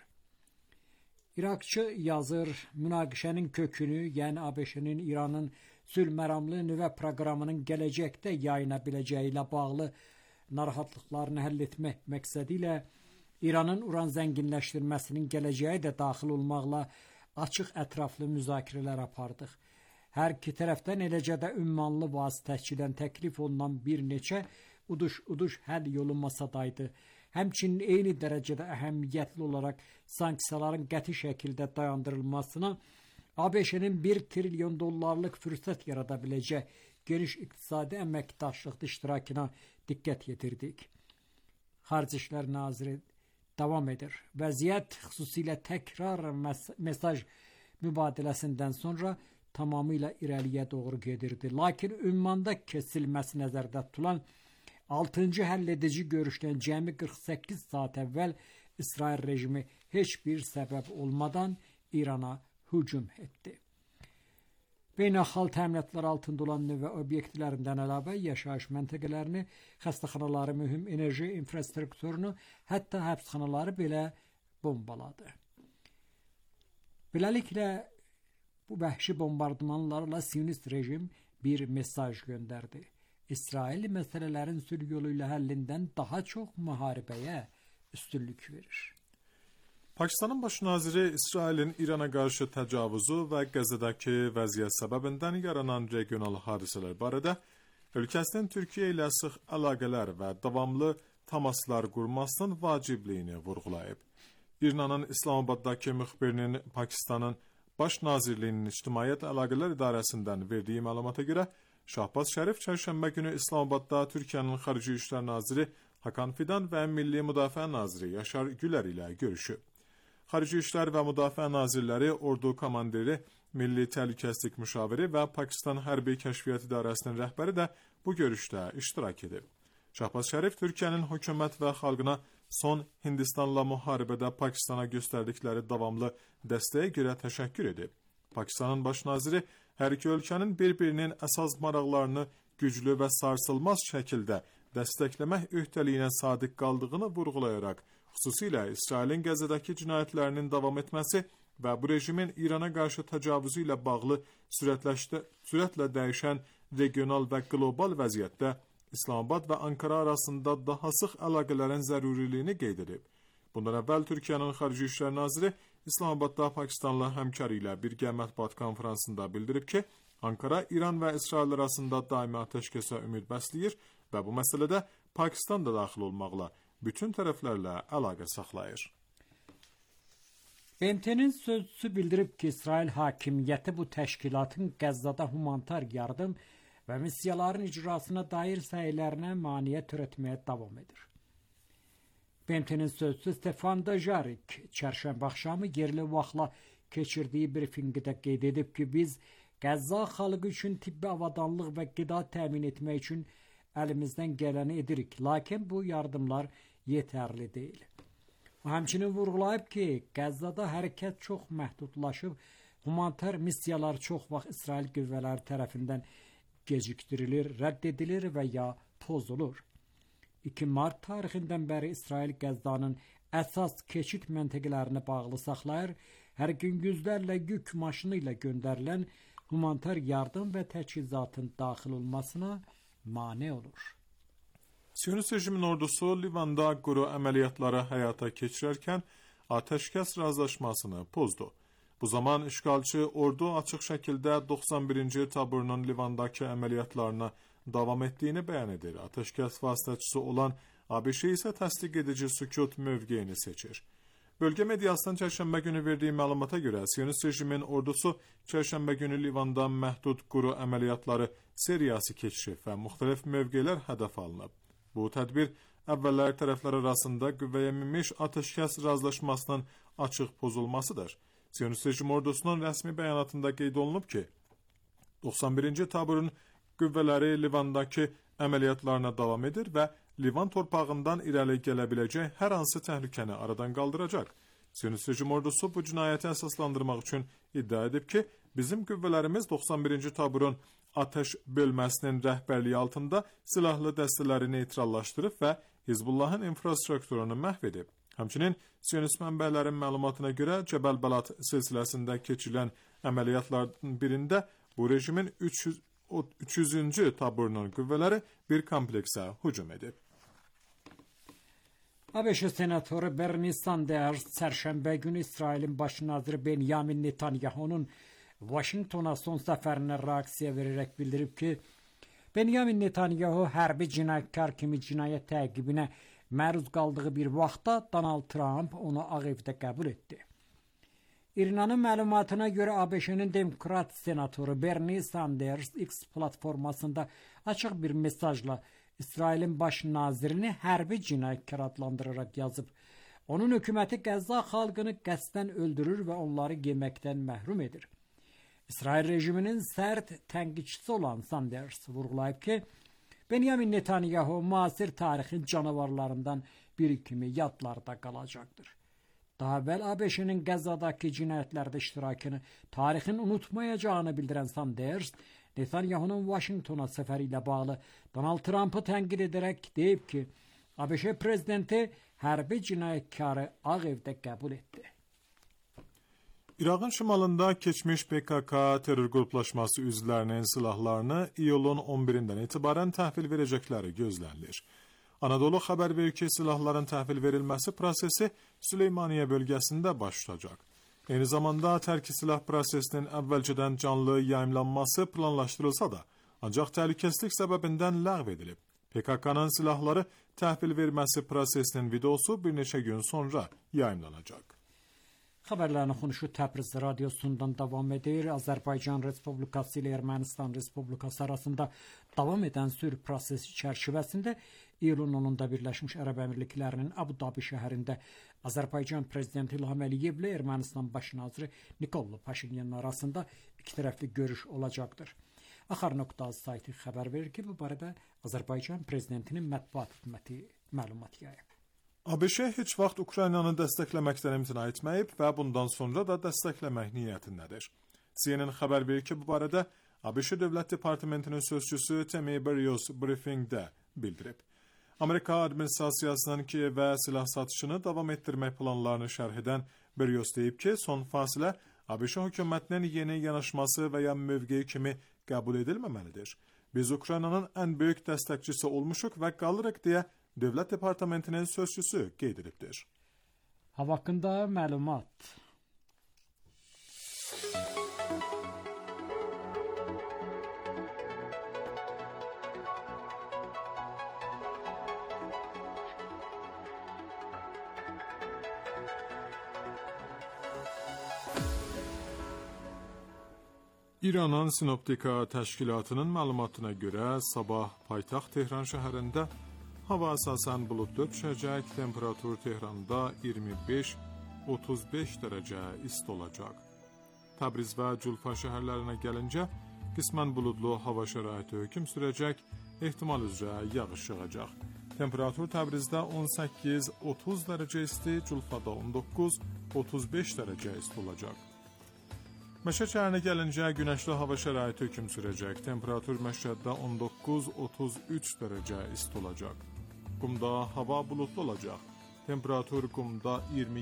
S7: İraqçı yazır, münaqişənin kökünü, yəni ABŞ-nin İranın sülhməramlı nüvə proqramının gələcəkdə yayına biləcəyi ilə bağlı narahatlıqlarını həll etmək məqsədi ilə İranın uran zənginləşdirməsinin gələcəyi də daxil olmaqla açıq ətraflı müzakirələr apardıq. Hər iki tərəfdən eləcə də ünvanlı vasitəçidən təklif olunan bir neçə uduş həll yolu masadaydı. Həmçinin eyni dərəcədə əhəmiyyətli olaraq sanksiyaların qəti şəkildə dayandırılmasına ABŞ-nin $1 trilyon fürsət yarada biləcək geniş iqtisadi əməkdaşlıqda iştirakına diqqət yetirdik. Xarici İşlər Naziri davam edir. Vəziyyət xüsusilə təkrar mesaj mübadiləsindən sonra tamamilə irəliyə doğru gedirdi. Lakin ünvanda kesilməsi nəzərdə tutulan 6-cı həlledici görüşdən cəmi 48 saat əvvəl İsrail rejimi heç bir səbəb olmadan İrana hücum etdi. Beynəlxalq təminatlar altında olan nüvə obyektlərindən əlavə yaşayış məntəqələrini, xəstəxanaları, mühüm enerji infrastrukturunu, hətta həbsxanaları belə bombaladı. Beləliklə, bu vəhşi bombardımanlarla Siyonist rejim bir mesaj göndərdi. İsrail məsələlərin sülh yolu ilə həllindən daha çox müharibəyə üstünlük verir.
S2: Pakistanın baş naziri İsrailin İrana qarşı təcavüzü və Qəzzədəki vəziyyət səbəbindən yaranan regional hadisələr barədə ölkəsinin Türkiyə ilə sıx əlaqələr və davamlı təmaslar qurmasının vacibliyini vurğulayıb. İranın İslamabaddakı müxbirinin Pakistanın Baş Nazirliyinin İctimaiyyət Əlaqələr İdarəsindən verdiyi məlumata görə, Şahbaz Şərif çərşənbə günü İslamabadda Türkiyənin Xarici İşlər Naziri Hakan Fidan və Milli Müdafiə Naziri Yaşar Gülər ilə görüşüb. Xarici İşlər və Müdafiə Nazirləri, Ordu Komandiri, Milli Təhlükəsizlik Müşaviri və Pakistan Hərbi Kəşfiyyat İdarəsinin rəhbəri də bu görüşdə iştirak edib. Şahbaz Şərif Türkiyənin hökumət və xalqına son Hindistanla müharibədə Pakistana göstərdikləri davamlı dəstəyə görə təşəkkür edib. Pakistanın baş naziri hər iki ölkənin bir-birinin əsas maraqlarını güclü və sarsılmaz şəkildə dəstəkləmək öhdəliyinə sadiq qaldığını vurğulayaraq, xüsusilə İsrailin Qəzzədəki cinayətlərinin davam etməsi və bu rejimin İrana qarşı təcavüzü ilə bağlı sürətlə dəyişən regional və qlobal vəziyyətdə İslamabad və Ankara arasında daha sıx əlaqələrin zəruriliyini qeyd edib. Bundan əvvəl Türkiyənin Xarici İşlər Naziri İslamabadda Pakistanla həmkarı ilə birgə mətbuat konferansında bildirib ki, Ankara, İran və İsrail arasında daimi atəşkəsə ümid bəsləyir və bu məsələdə Pakistan da daxil olmaqla bütün tərəflərlə əlaqə saxlayır.
S7: BMT-nin sözcüsü bildirib ki, İsrail hakimiyyəti bu təşkilatın Qəzzada humanitar yardım və missiyaların icrasına dair səylərinə maneə törətməyə davam edir. BMT-nin sözcüsü Stefan Dujarric çərşənbə axşamı yerli vaxtla keçirdiyi brifinqdə qeyd edib ki, biz Qəzza xalqı üçün tibbi avadanlıq və qida təmin etmək üçün əlimizdən gələni edirik, lakin bu yardımlar yetərli deyil. O həmçinin vurğulayıb ki, Qəzzada hərəkət çox məhdudlaşıb, humanitar missiyalar çox vaxt İsrail qüvvələri tərəfindən gecikdirilir, rədd edilir və ya pozulur. 2 mart tarixindən bəri İsrail Qəzzanın əsas keçid məntəqələrini bağlı saxlayır, hər gün yüzlərlə yük maşını ilə göndərilən humanitar yardım və təchizatın daxil olmasına mane olur.
S2: Siyonist rejimin ordusu Livanda quru əməliyyatları həyata keçirərkən atəşkəs razılaşmasını pozdu. Bu zaman işğalçı ordu açıq şəkildə 91-ci taburunun Livandakı əməliyyatlarına davam etdiyini bəyan edir. Atəşkəs vasitəçisi olan ABŞ isə təsdiq edici sükut mövqeyini seçir. Bölgə mediasının çərşənbə günü verdiyi məlumata görə Siyonist rejimin ordusu çərşənbə günü Livanda məhdud quru əməliyyatları seriyası keçirib və müxtəlif mövqelər hədəf alınıb. Bu tədbir əvvəllər tərəflər arasında qüvvəyə minmiş atəşkəs razılaşmasının açıq pozulmasıdır. Siyonist rejim ordusunun rəsmi bəyanatında qeyd olunub ki, 91-ci taburun qüvvələri Livandakı əməliyyatlarına davam edir və Livan torpağından irəli gələ biləcək hər hansı təhlükəni aradan qaldıracaq. Siyonist rejim ordusu bu cinayəti əsaslandırmaq üçün iddia edib ki, bizim qüvvələrimiz 91-ci taburun atəş bölməsinin rəhbərliyi altında silahlı dəstələri neytrallaşdırıb və Hizbullahın infrastrukturunu məhv edib. Həmçinin Siyonist mənbələrin məlumatına görə Cəbəl Bəlat silsiləsində keçirilən əməliyyatların birində bu rejimin 300-cü taburunun qüvvələri bir kompleksə hücum edib.
S7: ABŞ senatoru Bernie Sanders çərşənbə günü İsrailin baş naziri Benyamin Netanyahunun Washingtona son səfərinə reaksiya verərək bildirib ki, Benyamin Netanyahu hərbi cinayətkar kimi cinayət təqibinə məruz qaldığı bir vaxtda Donald Trump onu Ağ Evdə qəbul etdi. İRNA-nın məlumatına görə ABŞ-nin Demokrat senatoru Bernie Sanders X platformasında açıq bir mesajla İsrailin baş nazirini hərbi cinayətkar adlandıraraq yazıb. Onun hökuməti Qəzza xalqını qəsdən öldürür və onları yeməkdən məhrum edir. İsrail rejiminin sərt tənqidçisi olan Sanders vurğulayıb ki, Benyamin Netanyahu müasir tarixin canavarlarından biri kimi yadlarda qalacaqdır. Daha əvvəl ABŞ-nin Qəzzadakı cinayətlərdə iştirakını tarixin unutmayacağını bildirən Sanders, Netanyahunun Washingtona səfəri ilə bağlı Donald Trump'ı tənqid edərək deyib ki, ABŞ prezidenti hərbi cinayətkarı Ağ Evdə qəbul etdi.
S2: İraqın şimalında keçmiş PKK terror qruplaşması üzvlərinin silahlarını iyulun 11-dən etibarən təhvil verəcəkləri gözlənilir. Anadolu xəbər verir ki, silahların təhvil verilməsi prosesi Süleymaniyə bölgəsində başlayacaq. Eyni zamanda tərki silah prosesinin əvvəlcədən canlı yayımlanması planlaşdırılsa da, ancaq təhlükəsizlik səbəbindən ləğv edilib. PKK-nın silahları təhvil verməsi prosesinin videosu bir neçə gün sonra yayımlanacaq.
S7: Xəbərlərin oxunuşu Təbriz radiosundan davam edir. Azərbaycan Respublikası ilə Ermənistan Respublikası arasında davam edən sülh prosesi çərçivəsində iyulun 10-da Birləşmiş Ərəb Əmirliklərinin Əbu-Dabi şəhərində Azərbaycan prezidenti İlham Əliyev ilə Ermənistan baş naziri Nikol Paşinyan arasında ikitərəfli görüş olacaqdır. Axar.az sayti xəbər verir ki, bu barədə Azərbaycan prezidentinin mətbuat xidməti məlumat yayıb.
S2: ABŞ heç vaxt Ukraynanı dəstəkləməkdən imtina etməyib və bundan sonra da dəstəkləmək niyyətindədir. CNN xəbər verir ki, bu barədə ABŞ Dövlət Departamentinin sözçüsü Temi Berrios briefingdə bildirib. Amerika administrasiyasının Kiyevə silah satışını davam etdirmək planlarını şərh edən Berrios deyib ki, son fasilə ABŞ hökumətinin yeni yanaşması və ya mövqeyi kimi qəbul edilməməlidir. Biz Ukraynanın ən böyük dəstəkçisi olmuşuq və qalırıq deyə Dövlət Departamentinin sözçüsü qeyd edibdir.
S7: Hava haqqında məlumat.
S2: İranın Sinoptika təşkilatının məlumatına görə sabah paytaxt Tehran şəhərində hava əsasən buludlu düşəcək, temperatur Tehranda 25-35 dərəcə isti olacaq. Təbriz və Culfan şəhərlərinə gəlincə, qismən buludlu hava şəraiti hökm sürəcək, ehtimal üzrə yağış yağacaq. Temperatur Təbrizdə 18-30 dərəcə isti, Culfada 19-35 dərəcə isti olacaq. Məşhəd şəhərinə gəlincə, günəşli hava şəraiti hökm sürəcək. Temperatur Məşhəddə 19-33 dərəcə isti olacaq. Qumda hava buludlu olacaq. Temperatur Qumda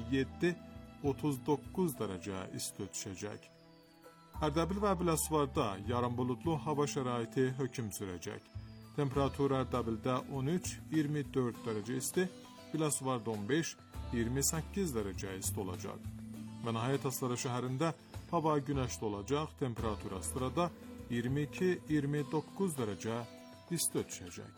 S2: 27-39 dərəcə isti düşəcək. Ərdəbil və Biləsuvarda yarım buludlu hava şəraiti hökm sürəcək. Temperatur Ərdəbildə 13-24 dərəcə isti, Biləsuvarda 15-28 dərəcə isti olacaq. Və nəhayət Astara şəhərində hava günəşli olacaq, temperatur Astarada 22-29 dərəcə isti düşəcək.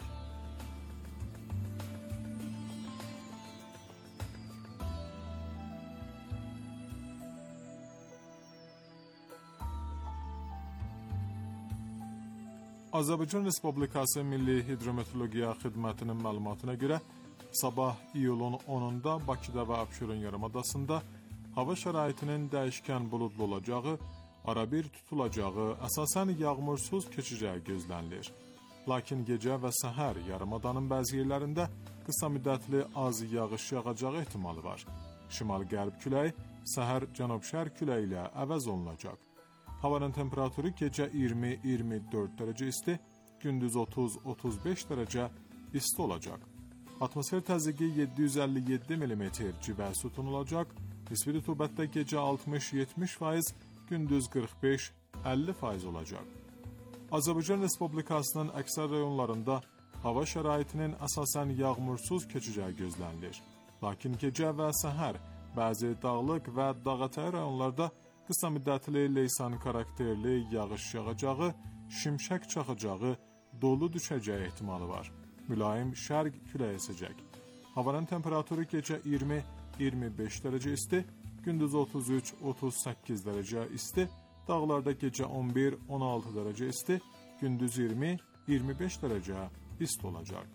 S2: Azərbaycan Respublikası Milli Hidrometeorologiya Xidmətinin məlumatına görə sabah iyulun 10-da Bakıda və Abşeron yarımadasında hava şəraitinin dəyişkən buludlu olacağı, arabir tutulacağı, əsasən yağmursuz keçəcəyi gözlənilir. Lakin gecə və səhər yarımadanın bəzi yerlərində qısa müddətli az yağış yağacağı ehtimalı var. Şimal-qərb küləyi səhər cənub-şərq küləyi ilə əvəz olunacaq. Havanın temperaturu gecə 20-24 dərəcə isti, gündüz 30-35 dərəcə isti olacaq. Atmosfer təzyiqi 757 mm civə sütun olacaq. Nisbi rütubətdə gecə 60-70%, gündüz 45-50% olacaq. Azərbaycan Respublikasının əksər rayonlarında hava şəraitinin əsasən yağmursuz keçəcəyi gözlənilir. Lakin gecə və səhər bəzi dağlıq və dağətəyi rayonlarda qısa müddətli leysan karakterli yağış yağacağı, şimşək çaxacağı, dolu düşəcəyi ehtimalı var. Mülayim şərq küləyi əsəcək. Havanın temperaturu gecə 20-25 dərəcə isti, gündüz 33-38 dərəcə isti, dağlarda gecə 11-16 dərəcə isti, gündüz 20-25 dərəcə isti olacaq.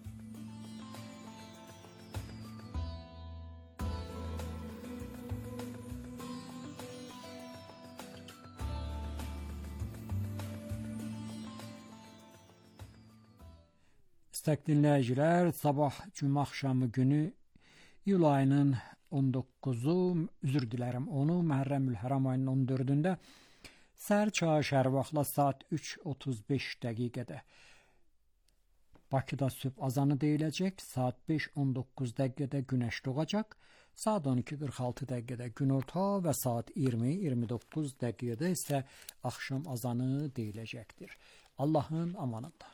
S7: İstək dinləyicilər, sabah cümə axşamı günü iyul ayının 19-u, üzr dilərim, 10-u, Məhərrəmül-Həram ayının 14-ündə səhər çağı şəhər vaxtla saat 3:35 dəqiqədə Bakıda sübh azanı deyiləcək, saat 5:19 dəqiqədə günəş doğacaq, saat 12:46 dəqiqədə günorta və saat 20:29 dəqiqədə isə axşam azanı deyiləcəkdir. Allahın amanında.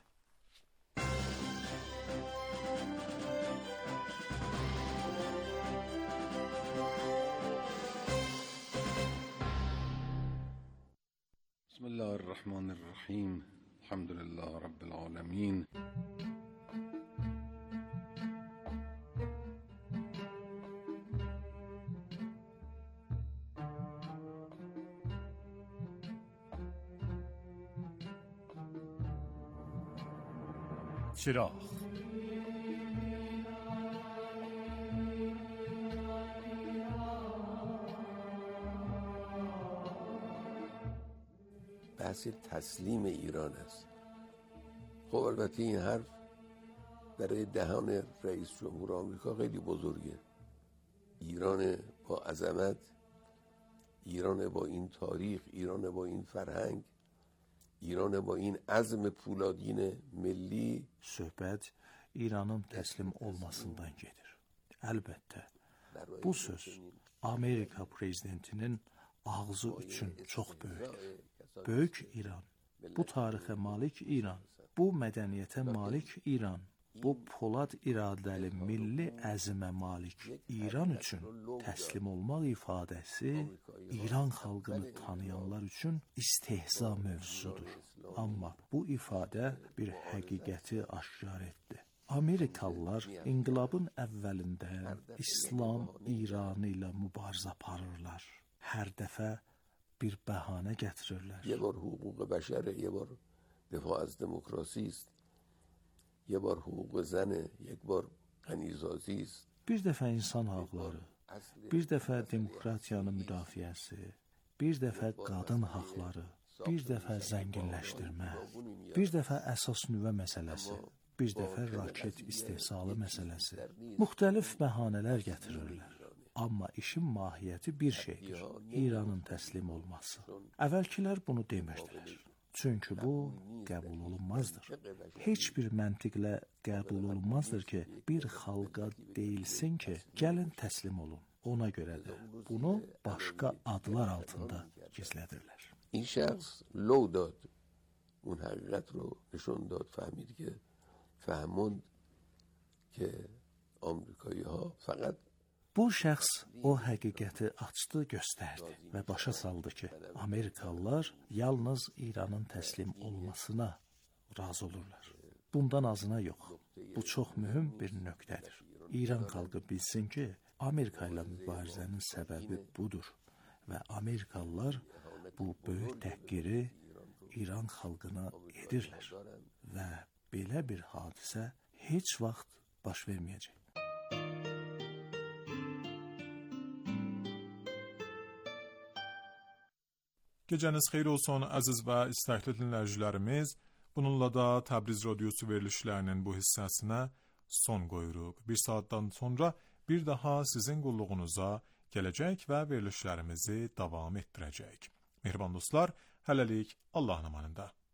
S8: Bismillahirrahmanirrahim. Elhamdülillah Rabbil alemin.
S9: چراغ
S10: بحث تسلیم ایران است. خب البته این حرف برای دهان رئیس جمهور آمریکا خیلی بزرگه. ایران با عظمت، ایران با این تاریخ، ایران با این فرهنگ، ایران با این عزم پولادین milli.
S9: Söhbət İranın təslim olmasından gedir. Əlbəttə, bu söz Amerika prezidentinin ağzı üçün çox böyükdür. Böyük İran, bu tarixə malik İran, bu mədəniyyətə malik İran, bu polad iradəli milli əzmə malik İran üçün təslim olmaq ifadəsi İran xalqını tanıyanlar üçün istehza mövzusudur. Amma bu ifadə bir həqiqəti aşkar etdi. Amerikalılar inqilabın əvvəlində İslam İranı ilə mübarizə aparırlar. Hər dəfə bir bəhanə gətirirlər.
S10: یه بار حقوق بشره، یه بار دفاع از دموکراسی است، یه بار حقوق زنه، یک بار غنیسازی است.
S9: Bir dəfə insan haqları, bir dəfə demokratiyanın müdafiəsi, bir dəfə qadın haqları, bir dəfə zənginləşdirmə, bir dəfə əsas nüvə məsələsi, bir dəfə raket istehsalı məsələsi. Müxtəlif bəhanələr gətirirlər. Amma işin mahiyyəti bir şeydir, İranın təslim olması. Əvvəlkilər bunu demirdilər. Çünki bu qəbul olunmazdır. Heç bir məntiqlə qəbul olunmazdır ki, bir xalqa deyilsin ki, gəlin təslim olun. Ona görə də bunu başqa adlar altında gizlədirlər.
S10: این شخص لو داد، اون حقیقت رو نشون داد، فهموند که آمریکایی ها فقط
S9: Bu şəxs o həqiqəti açdı, göstərdi və başa saldı ki, Amerikalılar yalnız İranın təslim olmasına razı olurlar. Bundan azına yox. Bu çox mühüm bir nöqtədir. İran xalqı bilsin ki, Amerika ilə mübarizənin səbəbi budur və Amerikalılar bu böyük təhqiri İran xalqına edirlər və belə bir hadisə heç vaxt baş verməyəcək.
S2: Gecəniz xeyir olsun əziz və istəkli dinləyicilərimiz. Bununla da Təbriz Radiosu verilişlərinin bu hissəsinə son qoyuruq. Bir saatdan sonra bir daha sizin qulluğunuza gələcək və verilişlərimizi davam etdirəcək. Mehriban dostlar, hələlik Allahın amanında.